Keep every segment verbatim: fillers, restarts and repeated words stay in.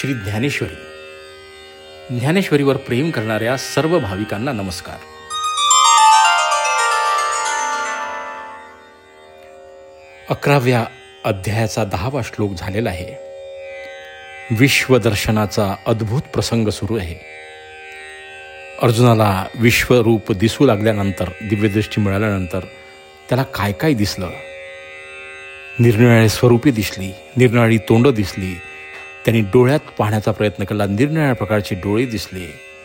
श्री ज्ञानेश्वरी ज्ञानेश्वरीवर प्रेम करणाऱ्या सर्व भाविकांना नमस्कार. अकराव्या अध्यायाचा दहावा श्लोक झालेला आहे. विश्वदर्शनाचा अद्भुत प्रसंग सुरू आहे. अर्जुनाला विश्वरूप दिसू लागल्यानंतर, दिव्यदृष्टी मिळाल्यानंतर त्याला काय काय दिसलं. निरनिराळी स्वरूपे दिसली, निरनिराळी तोंड दिसली. त्यांनी डोळ्यात पाहण्याचा प्रयत्न केला, निरनिराळ्या प्रकारचे डोळे दिसले.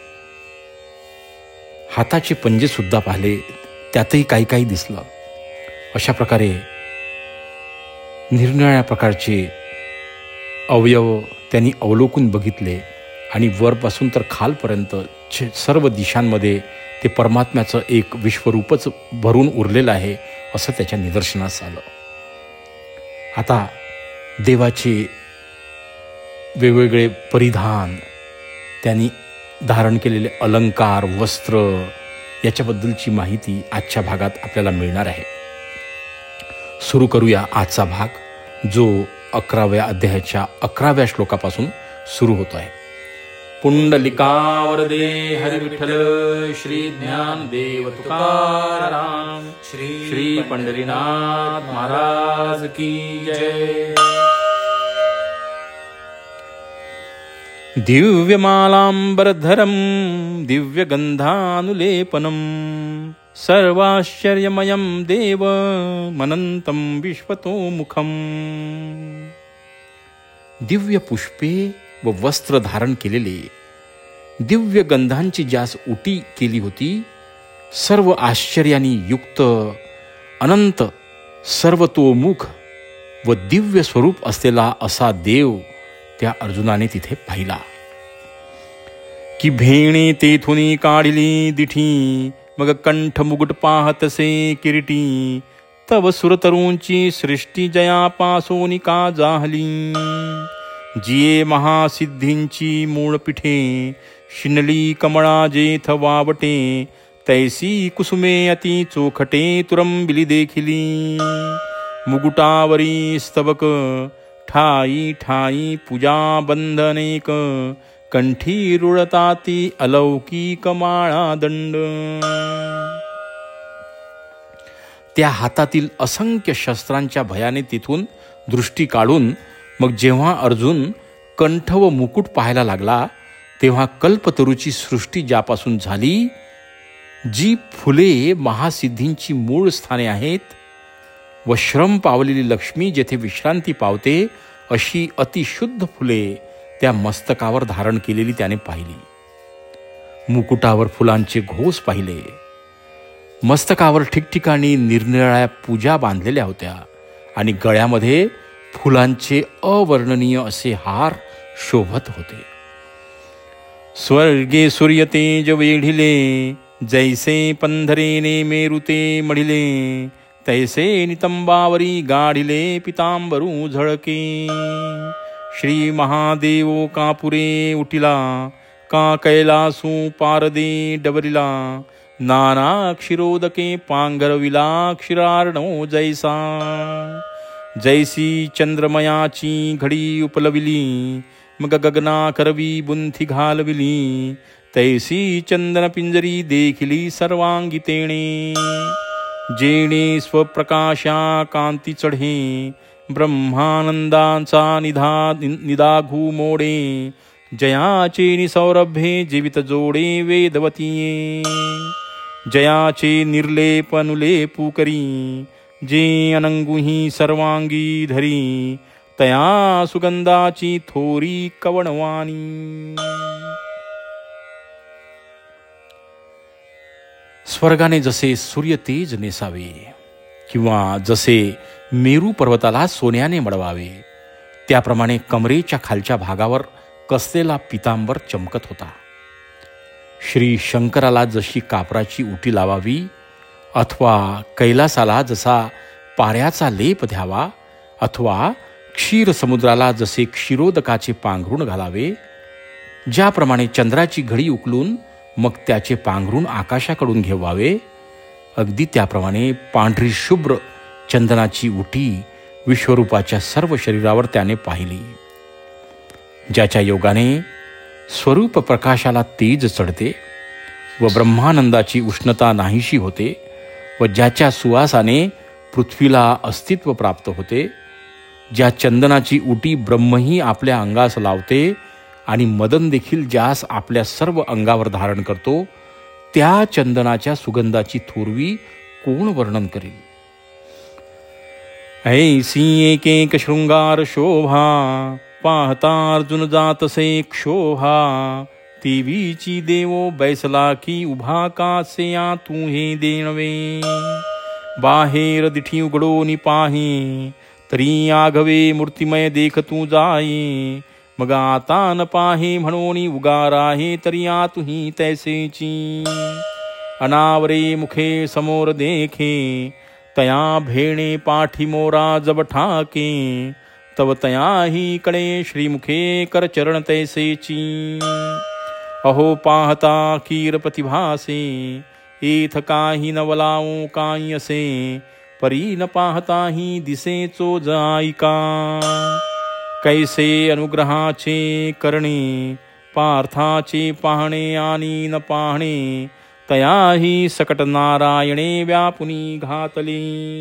हाताचे पंजे सुद्धा पाहिले, त्यातही काही काही दिसलं. अशा प्रकारे निरनिराळ्या प्रकारचे अवयव त्यांनी अवलोकून बघितले आणि वरपासून तर खालपर्यंत सर्व दिशांमध्ये ते परमात्म्याचं एक विश्वरूपच भरून उरलेलं आहे असं त्याच्या निदर्शनास आलं. आता देवाचे वेगवेगळे परिधान, त्यांनी धारण केलेले अलंकार, वस्त्र याच्याबद्दलची माहिती आजच्या भागात आपल्याला मिळणार आहे. सुरू करूया आजचा भाग, जो अकराव्या अध्यायाच्या अकराव्या श्लोकापासून सुरू होतो आहे. पुंडलिकावरदे हरी विठ्ठल श्री ज्ञानदेव तुकाराम श्री श्री पंढरीनाथ महाराज की जय. दिव्यमालांबरधरं दिव्यगंधानुलेपनं सर्वाश्चर्यमयं देवमनन्तं विश्वतोमुखं. दिव्य पुष्पे व वस्त्र धारण केलेले, दिव्य गंधांची ज्यास उटी केली होती, सर्व आश्चर्यानी युक्त, अनंत सर्वतोमुख व दिव्य स्वरूप असलेला असा देव त्या अर्जुनाने तिथे पाहिला. की भेणे तेथुनी काढिली दिठी, मग कंठ मुकुट पाहतसे किरीटी. तव सुरतरूंची सृष्टी जयापासोनी का जाहली. जिये महासिद्धींची मूळ पिठे, शिनली कमळा जेथ वावटे. तैसी कुसुमे अति चोखटे, तुरंबिली देखिली. मुकुटावरी स्तवक ठाई ठाई पूजा बंधनेक. कंठी रुळताती अलौकिक माळा दंड. त्या हातातील असंख्य शस्त्रांच्या भयाने तिथून दृष्टी काढून मग जेव्हा अर्जुन कंठ व मुकुट पाहायला लागला, तेव्हा कल्पतरूची सृष्टी ज्यापासून झाली, जी फुले महासिद्धींची मूळ स्थाने आहेत व श्रम पावलेली लक्ष्मी जेथे विश्रांती पावते, अशी अतिशुद्ध फुले त्या मस्तकावर धारण केलेली त्याने पाहिली. मुकुटावर फुलांचे घोस पाहिले. मस्तकावर ठिकठिकाणी निरनिराळ्या पूजा बांधलेल्या होत्या आणि गळ्यामध्ये फुलांचे अवर्णनीय असे हार शोभत होते. स्वर्गे सूर्यतेज वेढिले, जैसे पंधरेने मेरुते मढिले. तैसे नितंबावरी गाढिले, पितांबरू झळके. श्री महादेवो कापुरे उटिला, का कैलासू पारदे डवरिला. नाना क्षीरोदके पांघरविला, क्षीरार्णव जैसा. जैसी चंद्रमयाची घडी उपलविली, मग गगना करवी बुंथी घालविली. तैसी चंदन पिंजरी देखिली सर्वांगी तेणे. जेणे स्वप्रकाशा कांती चढे, ब्रह्मानंदांचा निधा निदाघू मोडे. जयाचे निसौरभे जीवित जोडे वेदवतीये. जयाचे निर्लेप अनुलेपू करी, जे अनंगुही सर्वांगी धरी. तया सुगंधाची थोरी कवणवाणी. स्वर्गाने जसे सूर्य तेज नेसावे किंवा जसे मेरू पर्वताला सोन्याने मडवावे, त्याप्रमाणे कमरेच्या खालच्या भागावर कसलेला पितांबर चमकत होता. श्री शंकराला जशी कापराची उटी लावावी अथवा कैलासाला जसा पाऱ्याचा लेप द्यावा अथवा क्षीर समुद्राला जसे क्षीरोदकाचे पांघरुण घालावे, ज्याप्रमाणे चंद्राची घडी उकलून मग त्याचे पांघरुण आकाशाकडून घेवावे, अगदी त्याप्रमाणे पांढरी शुभ्र चंदनाची उटी विश्वरूपाच्या सर्व शरीरावर त्याने पाहिली. ज्याच्या योगाने स्वरूप प्रकाशाला तेज चढते व ब्रह्मानंदाची उष्णता नाहीशी होते व ज्याच्या सुवासाने पृथ्वीला अस्तित्व प्राप्त होते, ज्या चंदनाची उटी ब्रह्मही आपल्या अंगास लावते आणि मदन देखील ज्यास आपल्या सर्व अंगावर धारण करतो, त्या चंदनाच्या सुगंधाची थोरवी कोण वर्णन करेल? ऐसी एक एक शृंगार शोभा, पाहता अर्जुन जातसे क्षोभा, देवीची देवो बैसला की उभा कासे या तू हे देणवे, बाहेर दिठी उघडोनी पाही, तरी आघवे मूर्तिमय देख तू जाई, मग आता न पाहे म्हणून उगार आहे तरी आ तुही तैसेची, अनावरे मुखे समोर देखे, तया भेणे पाठी मोरा जब ठाके, तव तयाही कडे श्रीमुखे कर चरण तैसेची, अहो पाहता कीर प्रतिभासे, एथ काही नवलाओ काही असे, परी न पाहताही दिसे चोज ऐका, कैसे अनुग्रहाचे करणे, पार्थाचे पाहणे आणि न पाहणे, तयाही सकट नारायणे व्यापुनी घातले.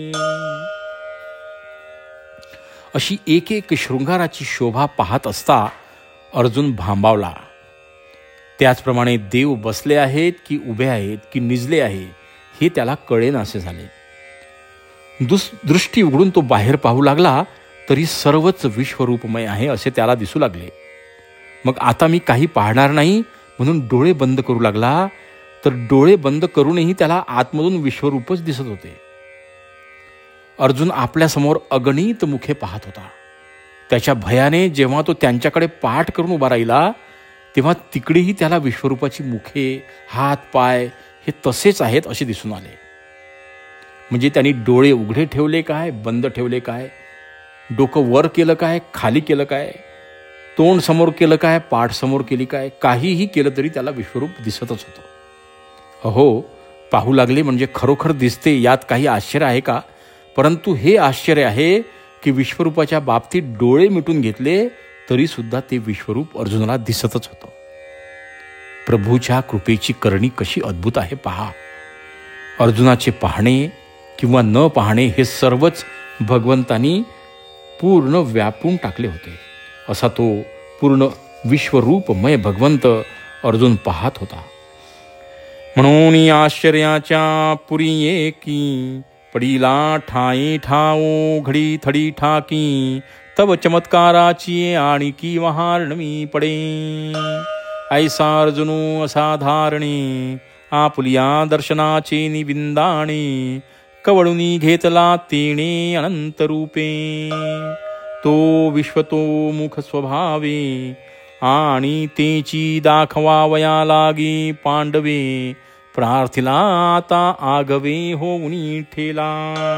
अशी एक एक शृंगाराची शोभा पाहत असता अर्जुन भांबावला. त्याचप्रमाणे देव बसले आहेत की उभे आहेत की निजले आहे हे त्याला कळेनासे झाले. दुस दृष्टी उघडून तो बाहेर पाहू लागला तरी सर्वच विश्वरूपमय आहे असे त्याला दिसू लागले. मग आता मी काही पाहणार नाही म्हणून डोळे बंद करू लागला, तर डोळे बंद करूनही त्याला आतमधून विश्वरूपच दिसत होते. अर्जुन आपल्यासमोर अगणित मुखे पाहत होता. त्याच्या भयाने जेव्हा तो त्यांच्याकडे पाठ करून उभा राहिला तेव्हा तिकडेही त्याला विश्वरूपाची मुखे, हात, पाय हे तसेच आहेत असे दिसून आले. म्हणजे त्यांनी डोळे उघडे ठेवले काय, बंद ठेवले काय, डोकं वर केलं काय, खाली केलं काय, तोंड समोर केलं काय, पाठ समोर केली काय, काहीही केलं तरी त्याला विश्वरूप दिसतच होतं. अहो, पाहू लागले म्हणजे खरोखर दिसते यात काही आश्चर्य आहे का? परंतु हे आश्चर्य आहे की विश्वरूपाच्या बाबतीत डोळे मिटून घेतले तरी सुद्धा ते विश्वरूप अर्जुनाला दिसतच होतं. प्रभूच्या कृपेची करणी कशी अद्भुत आहे पहा. अर्जुनाचे पाहणे किंवा न पाहणे हे सर्वच भगवंतानी पूर्ण व्यापून टाकले होते. असा तो पूर्ण विश्वरूपमय भगवंत अर्जुन पाहत होता. म्हणून आश्चर्याच्या पुरी एकी, पडीला ठाई ठाओ घडी थडी ठाकी, तव चमत्काराची आणि की वहारणवी पडे, ऐसा अर्जुनो असाधारणे, आपुलिया दर्शनाचे निविंदाणे, कवळुनी घेतला तेणे अनंत रूपे, तो विश्वतो मुख स्वभावे, आणि तेची दाखवावया लागे पांडवे, प्रार्थिला आता आगवे होऊनी ठेला.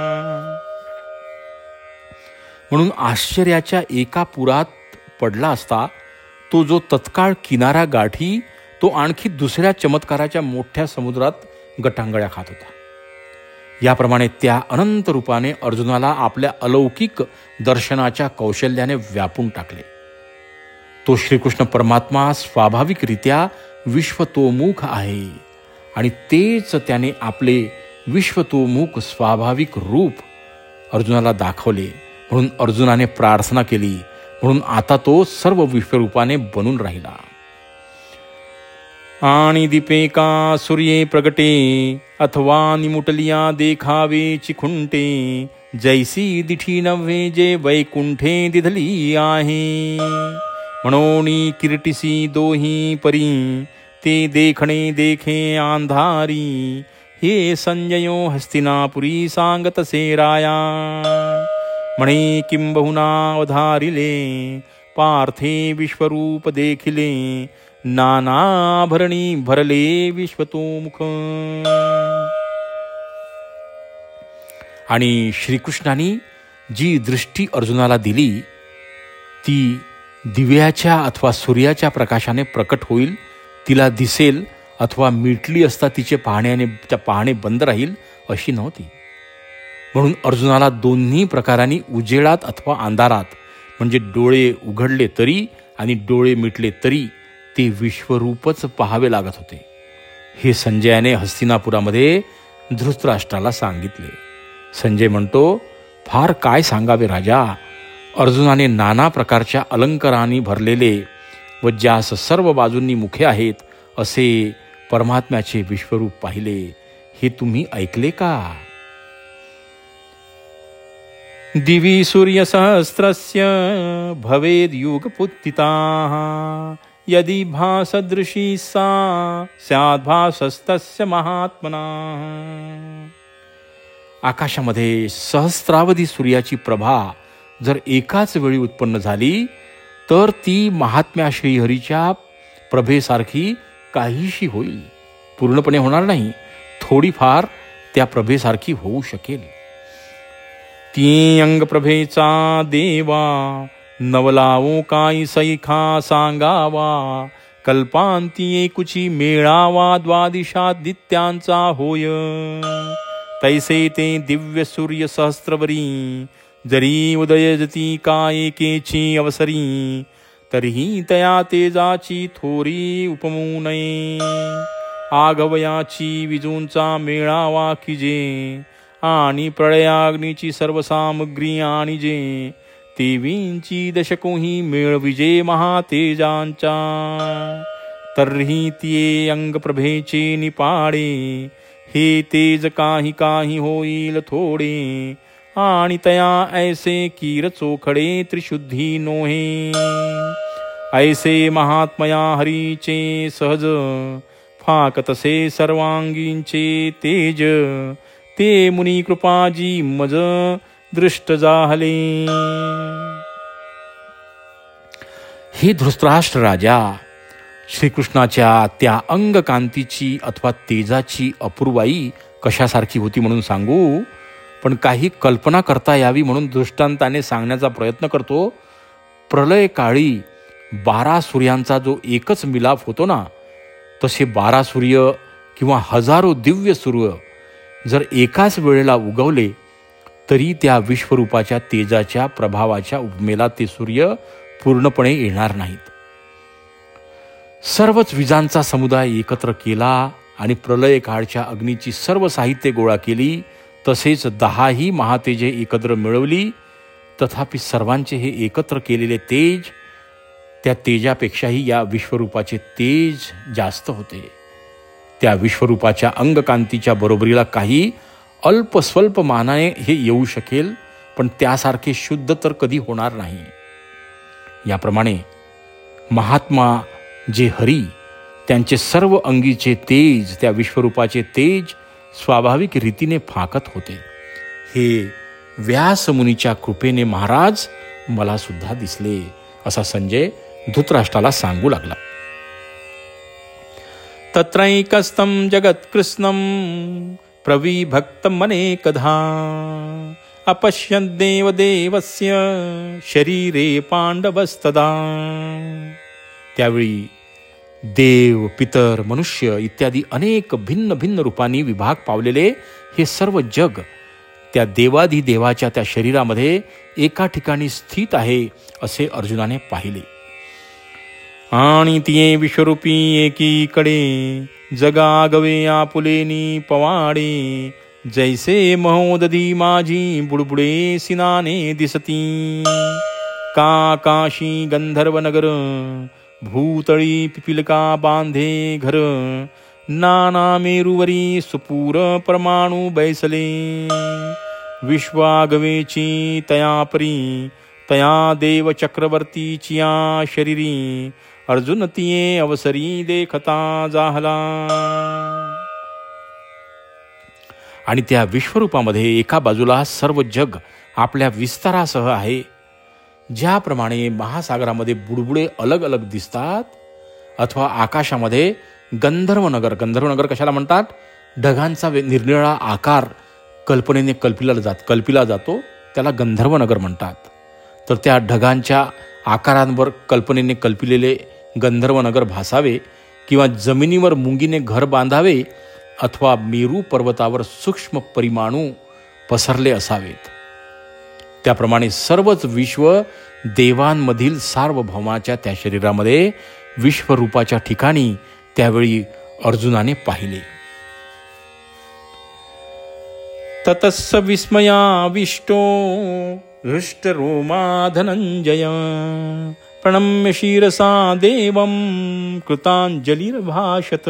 म्हणून आश्चर्याच्या एका पुरात पडला असता तो जो तत्काळ किनारा गाठी तो आणखी दुसऱ्या चमत्काराच्या मोठ्या समुद्रात गटांगळ्या खात होता. याप्रमाणे त्या अनंत रूपाने अर्जुनाला आपल्या अलौकिक दर्शनाच्या कौशल्याने व्यापून टाकले. तो श्रीकृष्ण परमात्मा स्वाभाविकरित्या विश्वतोमुख आहे आणि तेच त्याने आपले विश्वतोमुख स्वाभाविक रूप अर्जुनाला दाखवले. म्हणून अर्जुनाने प्रार्थना केली, म्हणून आता तो सर्व विश्वरूपाने बनून राहिला. आणि दीपेका सूर्ये प्रगटे, अथवा निमुटलिया देखावे चिखुंटे, जैसी दिठी नव्हे जे वैकुंठे दिधली आहे, म्हणून किरटिसी दोही परी, ते देखणे देखे अंधारी, हे संजयो हस्तिनापुरी सांगतसे राया, म्हणे किंबहुना अवधारिले, पार्थे विश्वरूप देखिले, नानाभरणी भरले विश्वतोमुख. आणि श्रीकृष्णाने जी दृष्टी अर्जुनाला दिली ती दिव्याच्या अथवा सूर्याच्या प्रकाशाने प्रकट होईल, तिला दिसेल अथवा मिटली असता तिचे पाहण्याने त्या पाहणे बंद राहील अशी नव्हती. म्हणून अर्जुनाला दोन्ही प्रकारांनी उजेडात अथवा अंधारात म्हणजे डोळे उघडले तरी आणि डोळे मिटले तरी ते विश्वरूपच पाहावे लागत होते. हे संजयाने हस्तिनापुरामध्ये धृतराष्ट्राला सांगितले. संजय म्हणतो, फार काय सांगावे राजा. अर्जुनाने नाना प्रकारच्या अलंकारांनी भरलेले व ज्यास सर्व बाजूंनी मुखे आहेत असे परमात्म्याचे विश्वरूप पाहिले. हे तुम्ही ऐकले का? दिवी सूर्यसहस्रस्य भवेद युगपुत्थिताः यदि भासदृशी सा स्यात् भासस्तस्य महात्मनाः. आकाशामध्ये सहस्रावधी सूर्याची प्रभा जर एकाच वेळी उत्पन्न झाली तर ती महात्म्या श्रीहरीच्या प्रभेसारखी काहीशी होईल. पूर्णपणे होणार नाही, थोडीफार त्या प्रभेसारखी होऊ शकेल. ती अंग प्रभेचा देवा नवलावो काही सैखा सांगावा. कल्पांती एकुची मेळावा द्वादिशादित्यांचा होय. तैसे ते दिव्य सूर्य सहस्त्रवरी जरी उदयजती का एकेची अवसरी. तरीही तया तेजाची थोरी उपमू नये. आगवयाची विजूंचा मेळावा किजे आणि प्रळयाग्नीची सर्व सामग्री आणि जे. तेवींची दशकोही मेळ विजे महातेजांचा. तर्ही तिये अंगप्रभेचे निपाडे. हे तेज काही काही होईल थोडे. आणि तया ऐसे कीर चोखडे त्रिशुद्धी नोहे. ऐसे महात्मया हरीचे सहज फाकतसे सर्वांगींचे तेज. ते मुनी कृपाजी मज दृष्ट जाहले. हे धृतराष्ट्र राजा, श्रीकृष्णाच्या त्या अंगकांतीची अथवा तेजाची अपूर्वाई कशासारखी होती म्हणून सांगू, पण काही कल्पना करता यावी म्हणून दृष्टांताने सांगण्याचा प्रयत्न करतो. प्रलय काळी बारा सूर्यांचा जो एकच मिलाप होतो ना, तसे बारा सूर्य किंवा हजारो दिव्य सूर्य जर एकाच वेळेला उगवले तरी त्या विश्वरूपाच्या तेजाच्या प्रभावाच्या उपमेला ते सूर्य पूर्णपणे येणार नाहीत. सर्वच विजांचा समुदाय एकत्र केला आणि प्रलय काळच्या अग्नीची सर्व साहित्य गोळा केली. तसेच दहाही महातेजे एकत्र मिळवली. तथापि सर्वांचे हे एकत्र केलेले तेज त्या तेजापेक्षाही या विश्वरूपाचे तेज जास्त होते. त्या विश्वरूपाच्या अंगकांतीच्या बरोबरीला काही अल्प स्वल्प मानाने हे येऊ शकेल, पण त्यासारखे शुद्ध तर कधी होणार नाही. याप्रमाणे महात्मा जे हरी त्यांचे सर्व अंगीचे तेज त्या विश्वरूपाचे तेज स्वाभाविक रीतीने फाकत होते. हे व्यासमुनीच्या कृपेने महाराज मला सुद्धा दिसले, असा संजय धृतराष्ट्राला सांगू लागला. तत्रैकस्तं जगत्कृष्णं प्रविभक्तम् अनेकधा. अपश्यद्देव देवस्य शरीरे पांडवस्तदा. त्यावेळी देव, पितर, मनुष्य इत्यादी अनेक भिन्न भिन्न रूपांनी विभाग पावलेले हे सर्व जग त्या देवाधिदेवाच्या त्या शरीरामध्ये एका ठिकाणी स्थित आहे असे अर्जुनाने पाहिले. आणि तिये विश्वरूपी एकीकडे जगागवे आपुलेनी पवाडे. जैसे महोदधी माझी बुडबुडे सिनाने दिसती. काकाशी गंधर्व नगर भूतळी पिपिलका बांधे घर. नाना मेरुवरी सुपूर परमाणु बैसले. विश्वागवेची तयापरी तया देव चक्रवर्तीचिया शरीरी. अर्जुन तिये अवसरी देखता जाहला. आणि त्या विश्वरूपामध्ये एका बाजूला सर्व जग आपल्या विस्तारासह आहे. ज्याप्रमाणे महासागरामध्ये बुडबुडे अलग अलग दिसतात अथवा आकाशामध्ये गंधर्वनगर, गंधर्वनगर कशाला म्हणतात? ढगांचा निरनिराळा आकार कल्पनेने कल्पिला जात कल्पिला जातो त्याला गंधर्वनगर म्हणतात. तर त्या ढगांच्या आकारांवर कल्पनेने कल्पिलेले गंधर्वनगर भासावे किंवा जमिनीवर मुंगीने घर बांधावे अथवा मेरू पर्वतावर सूक्ष्म परिमाणू पसरले असावेत. त्याप्रमाणे सर्वच विश्व देवांमधील सार्वभौमाच्या त्या शरीरामध्ये विश्वरूपाच्या ठिकाणी त्यावेळी अर्जुनाने पाहिले. ततस्स विस्मयाविष्टो हृष्टरोमा धनंजय प्रणम्य शिरसा देवं कृतांजलिर्भाषत.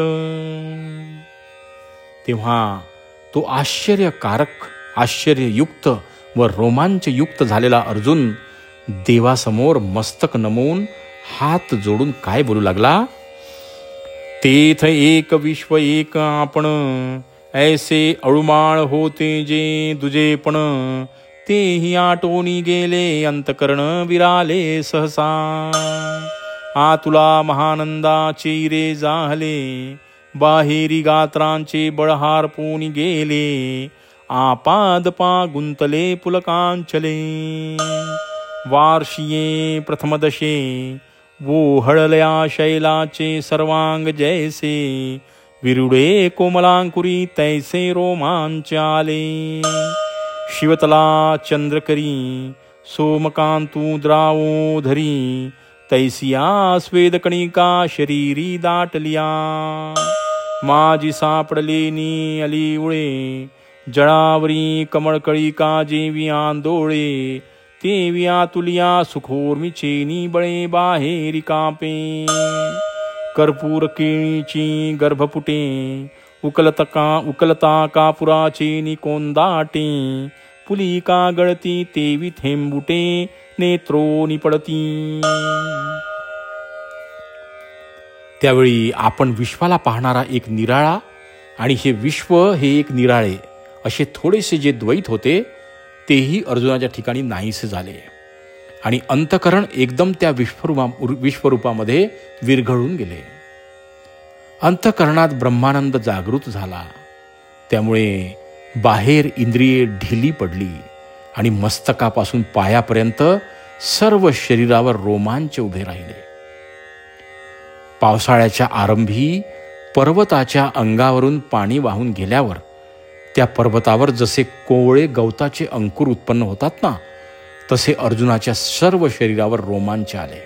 तेव्हा तो आश्चर्यकारक, आश्चर्ययुक्त व रोमांचयुक्त झालेला अर्जुन देवासमोर मस्तक नमवून हात जोडून काय बोलू लागला. तेथ एक विश्व एक आपण, ऐसे अळुमाळ होते जे दुजेपण, तेही आटोनी गेले अंतकरण विराले सहसा. आतुला महानंदाचे रे जाहले, बाहेरी गात्रांचे बळहार पोनी गेले, आपादपा गुंतले पुलकांचले. वार्षिये प्रथमदशे वोहळल्या शैलाचे सर्वांग जैसे, विरुडे कोमलांकुरी तैसे रोमांच आले. शिवतला चंद्रकरी सोमकांतू द्रावो धरी, तैसिया स्वेदकणिका शरीरी दाटलिया. माझी सापडलेनी अलिवळे, जळावरी कमळकळिका जेवी आंदोळे, तेवी आतुलिया सुखोर्मिचेनी बळे बाहेरी कापे. कर्पूर केळीची गर्भपुटे, उकलतका उकलता कापुराचे निकोंदाटे, पुलिका गळती तेवी थेंबुटे, नेत्रो निपडती. त्यावेळी आपण विश्वाला पाहणारा एक निराळा आणि हे विश्व हे एक निराळे असे थोडेसे जे द्वैत होते तेही अर्जुनाच्या ठिकाणी नाहीसे झाले आणि अंतकरण एकदम त्या विश्वरूपा विश्वरूपामध्ये विरघळून गेले. अंतकरणात ब्रह्मानंद जागृत झाला. त्यामुळे बाहेर इंद्रिये ढिली पडली आणि मस्तकापासून पायापर्यंत सर्व शरीरावर रोमांच उभे राहिले. पावसाळ्याच्या आरंभी पर्वताच्या अंगावरून पाणी वाहून गेल्यावर त्या पर्वतावर जसे कोवळे गवताचे अंकुर उत्पन्न होतात ना, तसे अर्जुनाच्या सर्व शरीरावर रोमांच आले.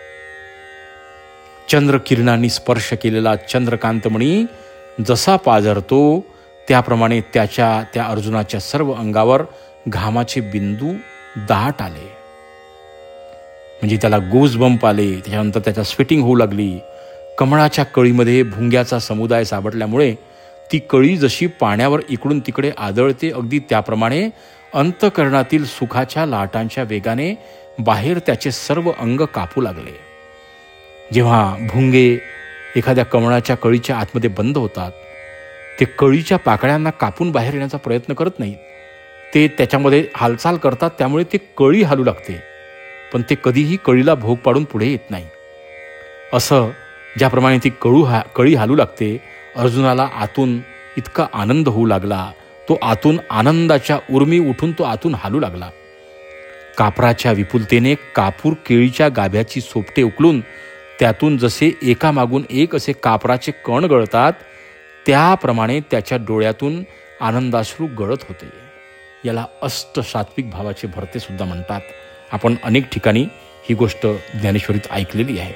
चंद्रकिरणांनी स्पर्श केलेला चंद्रकांतमणी जसा पाझरतो त्याप्रमाणे त्याच्या त्या अर्जुनाच्या सर्व अंगावर घामाचे बिंदू दाट आले. म्हणजे त्याला गोजबंप आले. त्याच्यानंतर त्याच्या स्वेटिंग होऊ लागली. कमळाच्या कळीमध्ये भुंग्याचा समुदाय सापडल्यामुळे ती कळी जशी पाण्यावर इकडून तिकडे आदळते, अगदी त्याप्रमाणे अंतकरणातील सुखाच्या लाटांच्या वेगाने बाहेर त्याचे सर्व अंग कापू लागले. जेव्हा भुंगे एखाद्या कमळाच्या कळीच्या आतमध्ये बंद होतात, ते कळीच्या पाकळ्यांना कापून बाहेर येण्याचा प्रयत्न करत नाहीत. ते त्याच्यामध्ये हालचाल करतात, त्यामुळे ते कळी हालू लागते, पण ते कधीही कळीला भोग पाडून पुढे येत नाही. असं ज्याप्रमाणे ती कळू हा कळी हालू लागते, अर्जुनाला आतून इतका आनंद होऊ लागला. तो आतून आनंदाच्या उर्मी उठून तो आतून हालू लागला. कापराच्या विपुलतेने कापूर केळीच्या गाभ्याची सोपटे उकलून त्यातून जसे एकामागून एक असे कापराचे कण गळतात, त्याप्रमाणे त्याच्या डोळ्यातून आनंदाश्रू गळत होते. याला अष्ट सात्विक भावाचे भरते सुद्धा म्हणतात. आपण अनेक ठिकाणी ही गोष्ट ज्ञानेश्वरीत ऐकलेली आहे.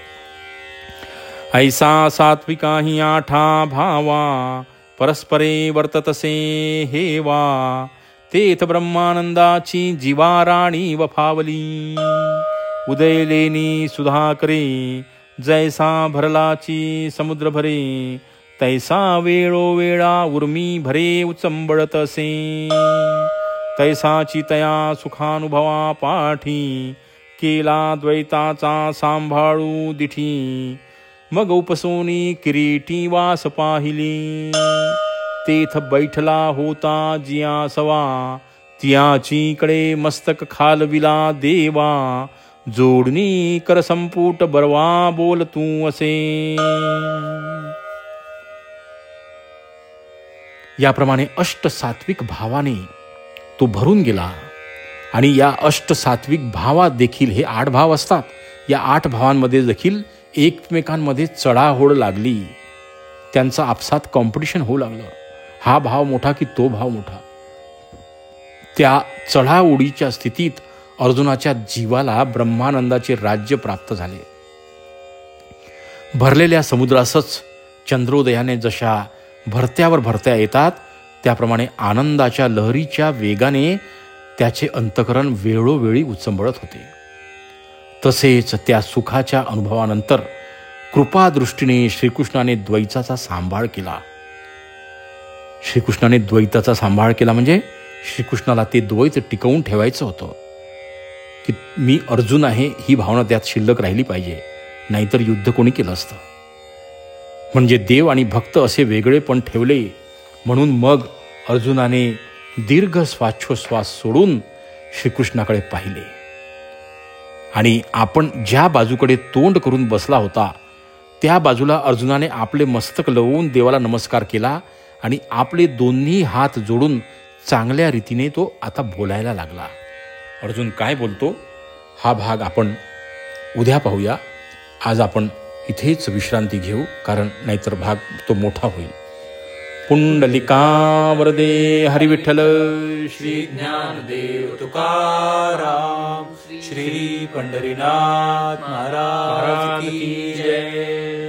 ऐसा सात्विका ही आठा भावा, परस्परे वर्ततसे हेवा, तेथ ब्रह्मानंदाची जीवा राणी वफावली. उदयलेनी सुधाकरे, जैसा भरलाची समुद्र भरे, तैसा वेळोवेळा उर्मी भरे उचंबळत असे. तैसाची तया सुखानुभवा पाठी, केला द्वैताचा सांभाळू दिठी. मग उपसोनी किरीटी वास पाहिली, तेथ बैठला होता जिया सवा. तियाची कडे मस्तक खालविला देवा, जोडणी कर संपुट बरवा बोल तू असे. याप्रमाणे अष्ट सात्विक भावाने तो भरून गेला. आणि या अष्ट सात्विक भावात देखील हे आठ भाव असतात. या आठ भावांमध्ये देखील एकमेकांमध्ये चढाओढ लागली. त्यांचा आपसात कॉम्पिटिशन होऊ लागलं. हा भाव मोठा की तो भाव मोठा. त्या चढाओढीच्या स्थितीत अर्जुनाच्या जीवाला ब्रह्मानंदाचे राज्य प्राप्त झाले. भरलेल्या समुद्रासच चंद्रोदयाने जशा भरत्यावर भरत्या येतात, त्याप्रमाणे आनंदाच्या लहरीच्या वेगाने त्याचे अंतःकरण वेळोवेळी उचंबळत होते. तसेच त्या सुखाच्या अनुभवानंतर कृपादृष्टीने श्रीकृष्णाने द्वैताचा सांभाळ केला. श्रीकृष्णाने द्वैताचा सांभाळ केला म्हणजे श्रीकृष्णाला ते द्वैत टिकवून ठेवायचं होतं, की मी अर्जुन आहे ही भावना त्यात शिल्लक राहिली पाहिजे, नाहीतर युद्ध कोणी केलं असतं. म्हणजे देव आणि भक्त असे वेगळे पण ठेवले. म्हणून मग अर्जुनाने दीर्घ श्वासोश्वास सोडून श्रीकृष्णाकडे पाहिले आणि आपण ज्या बाजूकडे तोंड करून बसला होता त्या बाजूला अर्जुनाने आपले मस्तक लवून देवाला नमस्कार केला आणि आपले दोन्ही हात जोडून चांगल्या रीतीने तो आता बोलायला लागला. अर्जुन काय बोलतो हा भाग आपण उद्या पाहूया. आज आपण इथेच विश्रांती घेऊ, कारण नाहीतर भाग तो मोठा होईल. पुंडलिका वरदे हरी विठ्ठल श्री ज्ञानदेव तुकाराम श्री पंढरीनाथ महाराज की जय.